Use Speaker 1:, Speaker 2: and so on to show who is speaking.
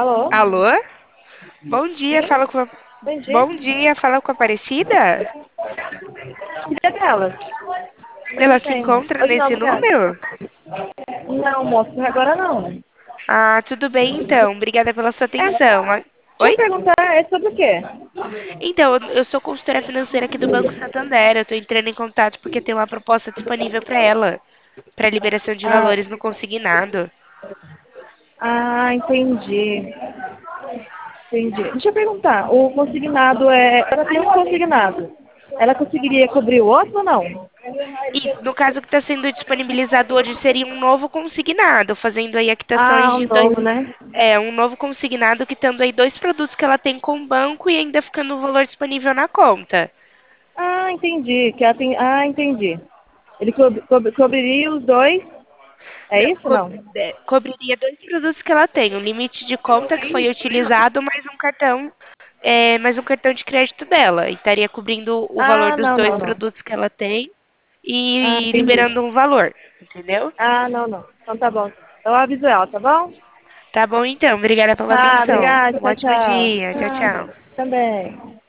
Speaker 1: Alô?
Speaker 2: Alô? Bom dia,
Speaker 1: Sim? Bom dia.
Speaker 2: Bom dia, fala com a Aparecida?
Speaker 1: Filha dela. Eu não
Speaker 2: Ela se
Speaker 1: tenho, moço.
Speaker 2: encontra
Speaker 1: Hoje não,
Speaker 2: nesse
Speaker 1: obrigada.
Speaker 2: número?
Speaker 1: Não, moço, agora não.
Speaker 2: Ah, tudo bem então. Obrigada pela sua
Speaker 1: É,
Speaker 2: atenção.
Speaker 1: deixa eu
Speaker 2: Oi?
Speaker 1: perguntar, é sobre o quê?
Speaker 2: Então, eu sou consultora financeira aqui do Banco Santander. Eu estou entrando em contato porque tem uma proposta disponível para ela, para liberação de
Speaker 1: Ah,
Speaker 2: valores no consignado.
Speaker 1: entendi. Entendi. Deixa eu perguntar, o consignado é. Ela tem um consignado. Ela conseguiria cobrir o outro ou não?
Speaker 2: Isso, no caso que está sendo disponibilizado hoje seria um novo consignado, fazendo aí a quitações
Speaker 1: Ah, um
Speaker 2: de dois.
Speaker 1: novo, né?
Speaker 2: É, um novo consignado quitando aí dois produtos que ela tem com o banco e ainda ficando o valor disponível na conta.
Speaker 1: Entendi. Entendi. Ele cobriria os dois. É
Speaker 2: Não,
Speaker 1: isso ou não?
Speaker 2: cobriria dois produtos que ela tem, um limite de conta que foi utilizado, mais um cartão de crédito dela. E estaria cobrindo o valor dos
Speaker 1: Não,
Speaker 2: dois
Speaker 1: não, não.
Speaker 2: produtos que ela tem e
Speaker 1: Entendi.
Speaker 2: liberando um valor, entendeu?
Speaker 1: Não, não. Então tá bom. Eu aviso ela, tá bom?
Speaker 2: Tá bom então, obrigada pela
Speaker 1: Tá,
Speaker 2: atenção.
Speaker 1: obrigada.
Speaker 2: Um
Speaker 1: Tchau,
Speaker 2: ótimo
Speaker 1: tchau.
Speaker 2: dia, tchau, tchau.
Speaker 1: Também.